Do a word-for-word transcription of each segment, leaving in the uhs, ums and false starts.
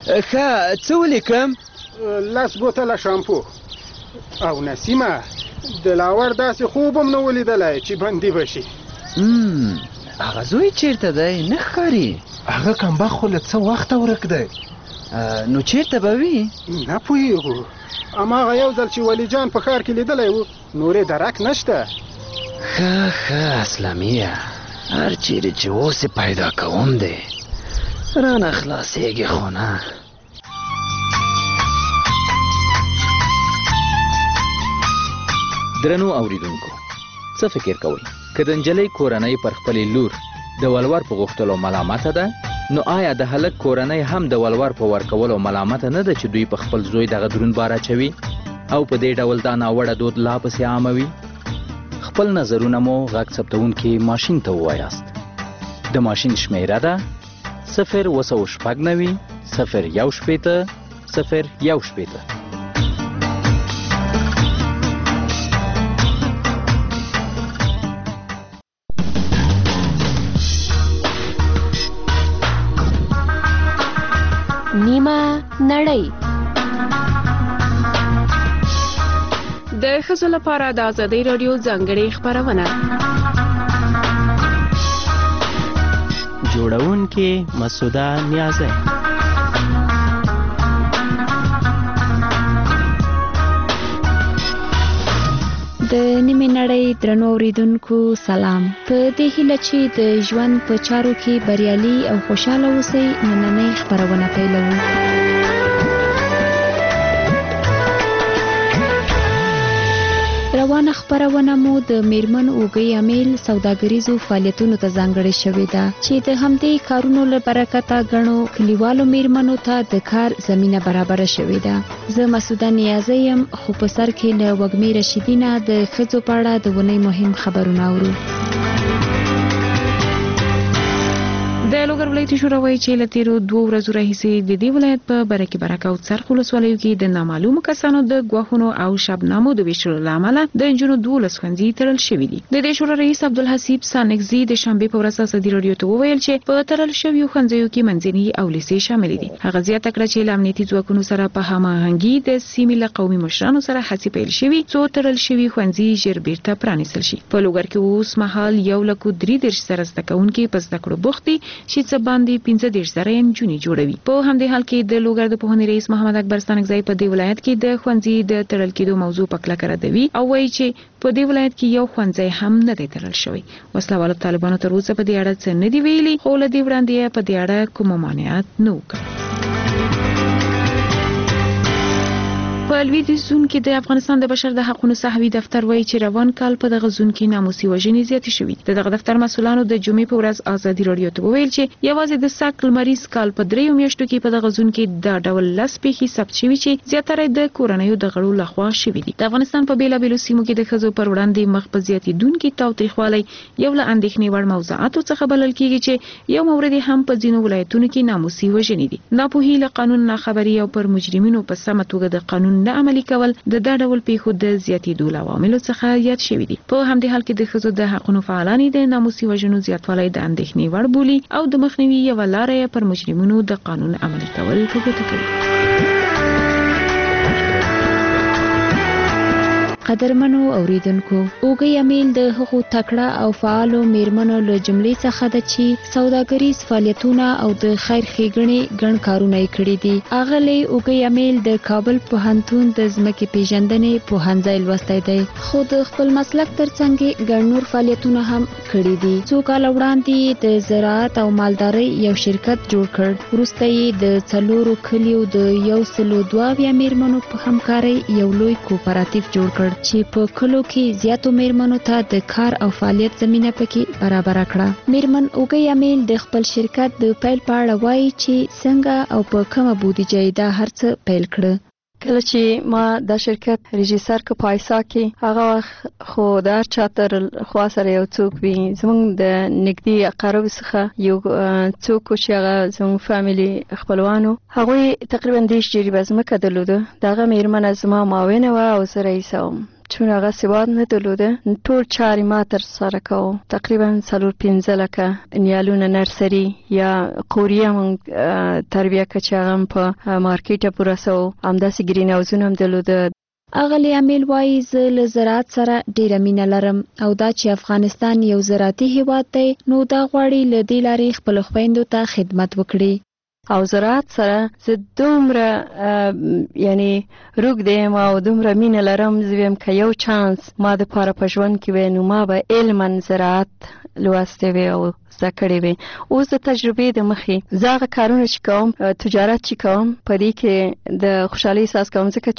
ښه څه ولیکم؟ لس بوتله شامپو. او نسیمه دلاور داسې خوب هم نه ولیدلی چې بندي بشي. هغه زوی چیرته دی؟ نه ښکاري. هغه کمبخت خو له څه وخته ورک دی. نو چیرته به وي؟ نه پوهېږو. هماغه یو ځل چې ولی جان په ښار کې لیدلی و، نورې درک نشته. ښه ښه اسلامیه، هر چیرې چې اوس پیدا کوم دی رانه خلاصېږي خو نه. درنو اوریدونکو، څه فکر کوئ؟ که د نجلۍ کورنۍ پر خپلې لور د ولور په غوښتلو ملامته ده، نو آیا د هلک کورنۍ هم د ولور په ورکولو ملامته نه ده چې دوی په خپل زوی دغه دروند بار اچوي او په دې ډول دا ناوړه دود لا پسې عاموي؟ خپل نظرونه مو غږ ثبتونکي ماشین ته ووایاست. د ماشین شمیره ده صفر اوه سوه شپږ نوي صفر یو شپېته صفر یو شپېته. نیمه نړۍ د ښځو لپاره د ازادۍ راډیو ځانګړې خپرونه. جوړونکې مسعوده نیازی. د نیمه نړۍ درنو اوریدونکو سلام. په دې هیله چې د ژوند په چارو کې بریالي او خوشاله اوسئ، نننۍ خپرونه پیلوو. روانه خپرونه مو د میرمنو اوږې امیل سوداګریزو فعالیتونو ته ځانګړې شوې ده چې د همدې کارونو له برکته ګڼو کلیوالو میرمنو ته د کار زمینه برابره شوې ده. زه مسعوده نیازی یم، خو په سر کې له وږمې رشیدینه د ښځو په اړه د ونې مهم خبرونه اورو. د لوګر ولایتي شورا وایي چې له تیرو دوو ورځو راهیسې د دې ولایت په برکي برکه او څرخ ولسوالیو کې د نامعلومو کسانو د ګواښونو او شبنامو د ویشلو له امله د نجونو دولس ښوونځي تړل شوي دي. د دې شورا رئیس عبدالحسیب سانکزي د شنبې په ورځ ازادي راډیو ته وویل چې په تړل شویو ښوونځیو کې منځني او لیسې شامل دي. هغه زیاته کړه چې له امنیتي ځواکونو سره په هماهنګي د سیمې له قومي مشرانو سره هڅې پیل شوي څو تړل شوي ښوونځي ژر بیرته پرانیستل شي. په لوګر کې اوس مهال یو لک او درې دېرش زره زده کوونکي په زده کړو بوخت دي چې څه باندې پنځه دېرش زره نجونې جوړوي. په همدې حال کې د لوګر د پوهنې رئیس محمد اکبر ستانکزی په دې ولایت کې د ښوونځي د تړل کېدو موضوع په کلکه ردوي او وایي چې په دې ولایت کې یو ښوونځی هم نه دی تړل شوی. وسله والو طالبانو تر اوسه په دې اړه څه نه دي ویلي، خو له دې وړاندې په دې اړه کوم ممانعت نه وکړ. په لویدیځ زون کې د افغانستان د بشر د حقوقو صحوي دفتر وایي چې روان کال په دغه زون کې ناموسي وژنې زیاتې شوې. د دغه دفتر مسؤلانو د جمعې په ورځ ازادي راډیو ته وویل چې یوازې د سږ لمریز کال په دریو میاشتو کې په دغه زون کې دا ډول لس پیښې ثبت شوي چې زیاتره د کورنیو د غړو لخوا شوي دي. د افغانستان په بیلابیلو سیمو کې د ښځو پر وړاندې مخ په زیاتېدونکي تاوتریخوالی یو له اندېښنې وړ موضوعاتو څخه بلل کېږي چې یو مورد هم په ځینو ولایتونو کې ناموسي وژنې دي. ناپوهي له قانون ناخبري او پر مجرمینو په سمه توګه د قانون نه عملي کول د دا ډول پیښو د زیاتېدو له عواملو څخه یاد شوي دي. په همدې حال کې د ښځو د حقونو فعالان د ناموسي وژنو زیاتوالی د اندېښنې وړ بولي او د مخنیوي یوه لاره یې پر مجرمینو د قانون عملي کول په ګوته کوي. قدرمنو اوریدونکو، اوږې امیل د هغو تکړه او فعالو میرمنو له جملې څخه ده چې سوداګریز فعالیتونه او د خیر ښېګڼې ګڼ کارونه یې کړي دي. اغلې اوږې امیل د کابل پوهنتون د ځمکې پیژندنې پوهنځی لوستی دی، خو د خپل مسلک ترڅنګ یې ګڼ نور فعالیتونه هم کړي دي. څو کاله وړاندې د زراعت او مالدارۍ یو شرکت جوړ کړ. وروسته یې د څلورو کلیو د یو سلو دوه اویا میرمنو په همکارۍ یو لوی کوپراتیف جوړ کړ چې په کلو کې زیاتو میرمنو ته د کار او فعالیت زمینه پکې برابره کړه. میرمن اوږې امیل د خپل شرکت د پیل په اړه وایي چې څنګه او په کومه بودیجه یې دا هر څه پیل کړه. کله چې ما د شرکت رجستر کو پایسا کې هغه خو د هر چا تر خوا سره یو څوک وي، زموږ د نږدې اقارب څخه یو څوک چې هغه زموږ فامیلی خپلوانو، هغوی تقریبا دېرش جریبه ځمکه درلوده. دغه میرمنه زما معاونه وه او زه رئیسه وم چون هغه سواد نه درلوده ټول چارې ما تر سره کوم تقریبا څلور پنځه لکه نیالونه نرسري یا قوریه مونږ تربیه که چې هغه په مارکیټه پوره سو همداسې ګرین هاوزونه هم درلوده. اغلی امیل وایي زه له زراعت سره ډیره مینه لرم او دا چې افغانستان یو زراعتي هیواد دی نو دا غواړي له دې لارې خپلو خویندو ته خدمت وکړي. او زراعت سره زه دومره یعنی روږ دیم او دومره مینه لرم زه ویم که یو چانس ما دپاره په ژوند کې وی نو ما به علما زراعت لوستې وی او زده کړې وی. اوس د تجربې د مخې زه هغه کارونه چې کوم تجارت چې کوم په دې کې د خوشحالۍ احساس کوم ځکه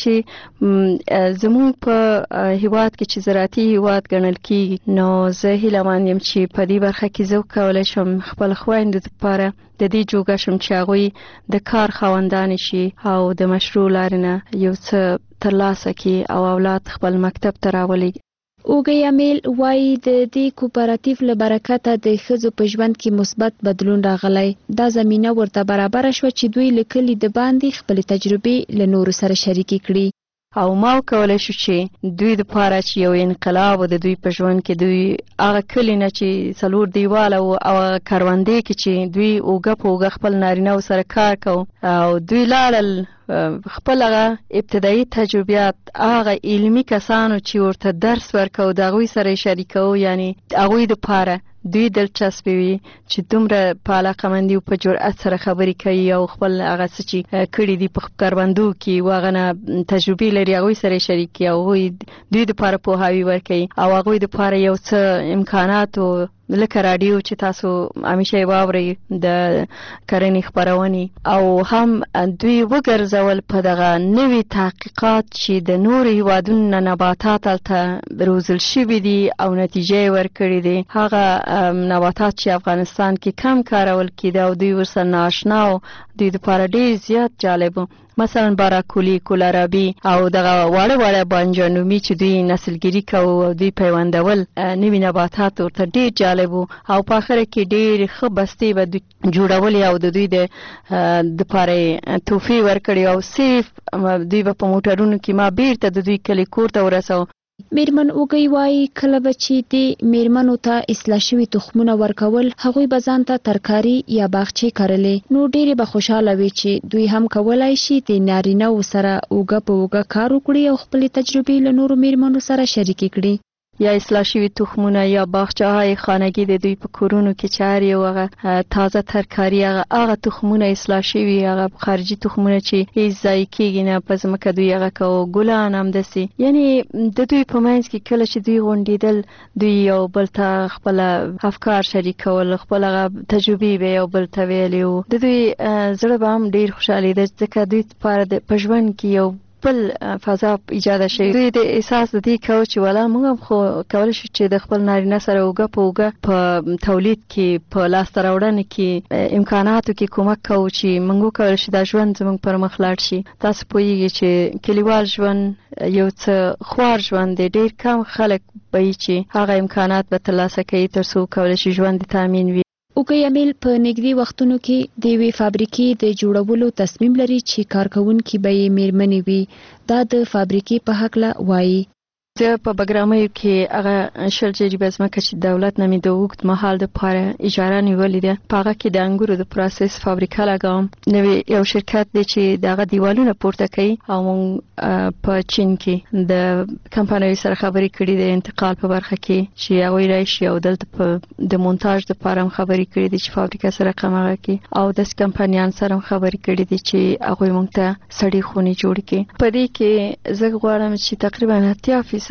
چې زموږ په هیواد کې چې زراعتي هیواد ګڼل کېږي نو زه هیله یم چې په دې برخه کې زه وکولی شم خپل خویندو دپاره د دې جوګه شم چې هغوی د کار خاوندانې شي او د مشروع لارې نه یو څه ترلاسه کړي او اولاد خپل مکتب ته راولي. اوګی امیل وایي د دې کوپراتیو له برکته د ښځو په ژوند کې مثبت بدلون راغلی. دا زمینه ورته برابره شوه چې دوی له کلي د باندې خپلې تجربې له نورو سره شریکې کړي او ما وکولی شو چې دوی دپاره چې یو انقلاب و د دوی په ژوند کې دوی هغه کلي نه چې څلور دیواله و او هغه کروندې کې چې دوی اوږه په اوږه خپل نارینهو سره کار کو او دوی لاړل خپل هغه ابتدایي تجربیات هغه علمي کسانو چې ورته درس ورکو د هغوی سره شریکو یعنی هغوی دپاره دوی دلچسپې وي چې دومره په علاقمندي او په جرأت سره خبرې کوي او خپل هغه څه چې کړي دي په کروندو کې و هغه نه تجربې لري هغوی سره شریک کړي او هغوی دوی دپاره پوهاوی ورکوي او هغوی دپاره یو څه امکاناتو لکه راډیو چې تاسو همیشه یې واورئ د کرنې خپرونې او هم دوی وګرځول په دغه نوي تحقیقات چې د نورو هیوادونو نه نباتات هلته روزل شوي دي او نتیجه یې ورکړې دي. هغه نباتات چې افغانستان کې کم کارول کېده او دوی ورسره نااشنا او دوی دپاره ډېر زیات جالب و. مثلا باراکولي، کولارابي او دغه واړه واړه بانجانومي چې دوی نسلګري کوو او دوی پیوندول نوي نباتات ورته ډېر جالب و او په آخره کې ډېرې ښه بستې به دوی جوړولې او د دوی د دپاره تحفې ورکړې او صرف دوی به په موټرونو کې ما بیرته د دوی کلي کور ته ورسو. میرمن اوګی وایي کله به چې د میرمنو ته اصلاح شوي تخمونه ورکول هغوی به ځان ته ترکاري یا باغچې کرلې نو ډېرې به خوشحاله وي چې دوی هم کولی شي د نارینه‌وو سره اوږه په اوږه کار وکړي او خپلې تجربې له نورو میرمنو سره شریکې کړي. یا اصلاح شوي تخمونه یا باغچه‌های خانگی د دوی په کورونو کې چې هر یو هغه تازه ترکاري هغه هغه تخمونه اصلاح شوي هغه خارجي تخمونه چې هیڅ ضایع کېږي نه په ځمکه دوی هغه کوو ګلان همداسې یعنی د دوی په منځ کې کله چې دوی غونډېدل دوی یو بل ته خپل افکار شریکول خپل هغه تجربې به یو بل ته ویلې وو. د دوی زړه به هم ډېر خوشحالېده ځکه دوی لپاره په ژوند کې یو بل فضا ایجاد شي. دوی د احساس د دې کوي چې والا موږ هم خو کولی شو چې د خپل نارینه سره اوږه په اوږه په تولید کې په لاسته راوړنې کې امکاناتو کې کومک کوو چې موږ وکولی شو دا ژوند زموږ پر مخ لاړ شي. تاسو پوهیږئ چې کلیوال ژوند یو څه خوار ژوند دی. ډېر کم خلک به وي چې هغه امکانات به ترلاسه کوي تر څو وکولی شي ژوند تامین وي. اوګی امیل په نږدې وختونو کې د یوې فابریکې د جوړولو تصمیم لري چې کارکوونکي به یې میرمنې وي. دا د فابریکې په هکله وایي. زه په بګرامیو کې هغه شل جریبه ځمکه چې دولت نه مې د اوږد مهال دپاره اجاره نیولې ده په هغه کې د انګورو د پروسس فابریکه لګوم. نوی یو شرکت دی چې دغه دیوالونه پورته کوي او موږ په چین کې د کمپنیو سره خبرې کړي د انتقال په برخه کې چې هغوی راشي او دلته په د مونتاژ دپاره هم خبرې کړي دي چې فابریکه سره رقم هغه کې او داسې کمپنیان سره هم خبرې کړي دي چې هغوی موږ ته سړې خونې جوړې کړي. په دې کې زه غواړم چې تقریبا اتیا فیصده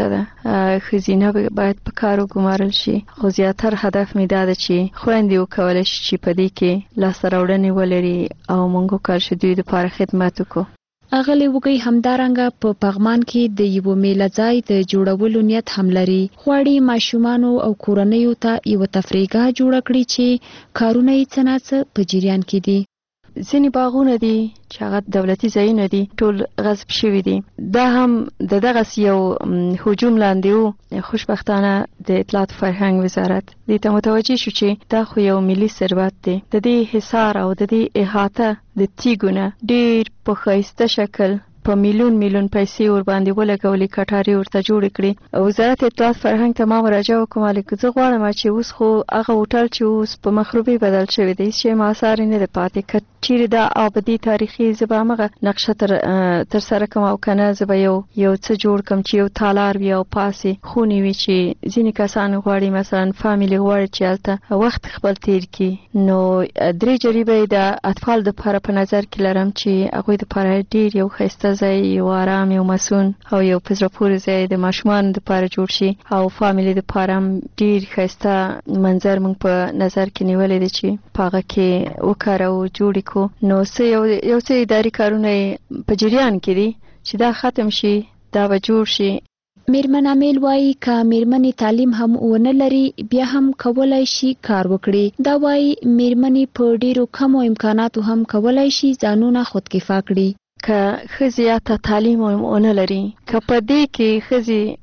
ښځینه باید په کار وګمارل شي خو زیاتر هدف مې دا ده چې خویندې وکولی شي چې په دې کې لاسته راوړنې ولري او موږ وکولی شو دوی دپاره خدمت وکړو. اغلی وګی همدارنګه په پغمان کې د یو میله ځای د جوړولو نیت هم لري. غواړي ماشومانو او کورنیو ته یو تفریحګاه جوړه کړي چې کارونه یې څه نه څه په جریان کې دي. ځینې باغونه دي چې هغه دولتي ځایونه دي ټول غصب شوي دي. دا هم د دغسې یو هجوم لاندې و. خوشبختانه د اطلاعات فرهنګ وزارت دې ته متوجه شو چې دا خو یو ملي ثروت دی. د دې حصار او د دې احاطه د تیږو نه ډېر په ښایسته شکل په میلیون میلیون پیسې ور باندې ولګولې، کټارې ورته جوړې کړې. وزارت اطلاعات فرهنګ ته ما مراجعه وکړم، مالک زه غواړم چې اوس خو هغه هوټل چې اوس په مخروبې بدل شوی دی چې ما اثار نه دی پاتې، که چیرې دا ابدي تاریخي زه به همغه نقشه تر تر سره کوم او کنه زه به یو یو څه جوړ کوم چې یو تالار وي او پاسې خونې وي چې ځینې کسان غواړي مثلا فامیلی غواړي چې هلته وخت خپل تیر کړي. نو درې جریبه د اطفال دپاره په نظر کې لرم چې هغوی دپاره ډېر یو ښایسته ځای، یو آرام، یو مسون او یو په زړه پورې ځای د ماشومانو دپاره جوړ شي او فامیلی دپاره هم ډېر ښایسته منظر موږ په نظر کې نیولی دی چې په هغه کې وکاروو جوړې کو. نو څه یو یو څه اداري کارونه په جریان کې دي چې دا ختم شي، دا به جوړ شي. میرمن امیل وایي که میرمنې تعلیم هم ونه لري بیا هم کولای شي کار وکړي. دا وایي میرمنې په ډیرو کمو امکاناتو هم کولای شي ځانونه خودکفا کړي. که ښځې یا ته تعلیم ونه لري، که په دې کې ښځې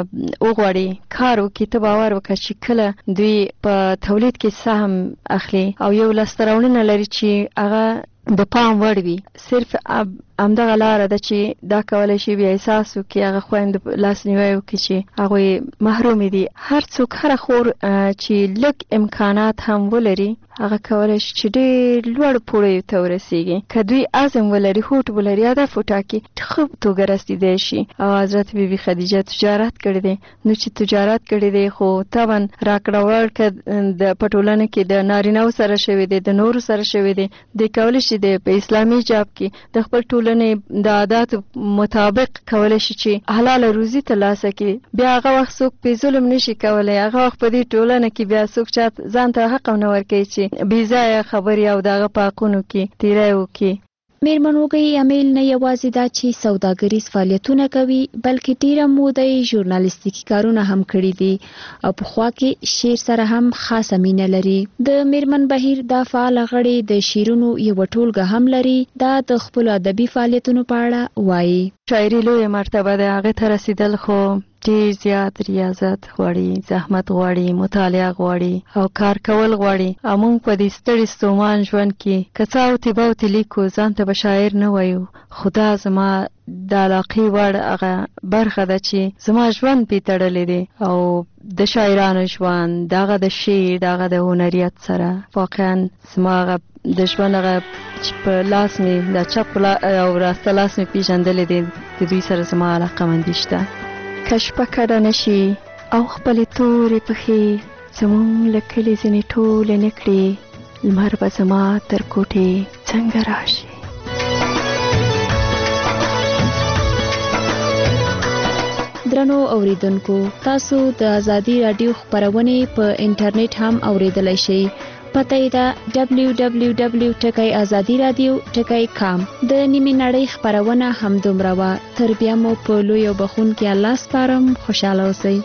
وغواړي کار وکړي، ته باور وکړه چې کله دوی په تولید کې سهم اخلي او یو لاسته راوړنه لري چې هغه د پام وړ وي، صرف همدغه لاره ده چې دا کولی شي بیا احساس وکړي، هغه خویندو لاسنیوی وکړي چې هغوی محرومې دي. هر څوک هره خور چې لږ امکانات هم ولري هغه کولی شي چې ډېر لوړ پوړیو ته ورسیږي. که دوی عزم ولري، هوډ ولري، هدف وټاکي، ښه توګه رسېدی شي. او حضرت بیبي خدیجه تجارت کړی دی، نو چې تجارت کړی دی خو طبعا راکړه ورکړه د په ټولنه کې د نارینهو سره شوی دی، د نورو سره شوی دی. دی کولی شي د په اسلامي حجاب کې د خپل ټولنې د عاداتو مطابق کولی شي چې حلاله روزي ترلاسه کړي. بیا هغه وخت څوک پې ظلم نشي کولی، هغه وخت په دې ټولنه کې بیا څوک چا ځان ته حق هم نه ورکوي چې بې ځایه خبرې او د هغه په حقونو کې تیری وکړي. میرمن وګړي امیل نه یوازې دا چې سوداګریز فعالیتونه کوي بلکې ډیره موده یې ژورنالیستیکي کارونه هم کړي دي او پخوا کې شعر سره هم خاصه مینه لري. د میرمن بهیر دا فعال غړي د شعرونو یوه ټولګه هم لري. دا د خپلو ادبي فعالیتونو په اړه وایي. شاعري لویه مرتبه ده، هغې ته رسیدل خو ډېر زیات ریاضت غواړي، زحمت غواړي، مطالعه غواړي او کار کول غواړي. او موږ په دې ستړي ستومان ژوند کې که څه اوتې بوتې لیکو، ځان ته به شاعر نه وایو، خو دا زما د علاقې وړ هغه برخه ده چې زما ژوند پې تړلی دی. او د شاعرانو ژوند دغه د شعر دغه د هنریت سره واقعا زما هغه د ژوند هغه چې په لاس مې د چپ او راسته لاس مې پېژندلی دی، د دوی سره زما علاقه‌مندي شته. که شپه کډه نشي او خپلې تورې پښې زموږ له کلي ځینې ټولې نه کړي، لمر به زما تر کوټې څنګه راشي. درنو اوریدونکو، تاسو د ازادي رادیو خبرونه په انټرنیټ هم اوریدلای شئ. پته یې ده ډبلیو ډبلیو ډبلیو ټکی ازادي رادیو ټکی کام. د نیمې نړۍ خبرونه همدومره وه. تر بیا مو په لوی او بخښونکي الله سپارم. خوشحاله اوسئ.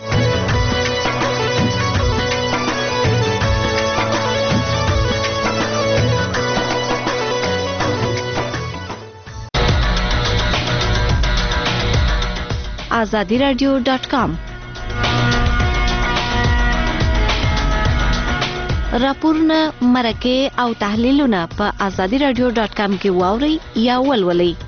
آزادی رادیو ډاټ کام راپورونه، مرکې او تحلیلونه په آزادی رادیو ډاټ کام کې واورئ یا ولولئ.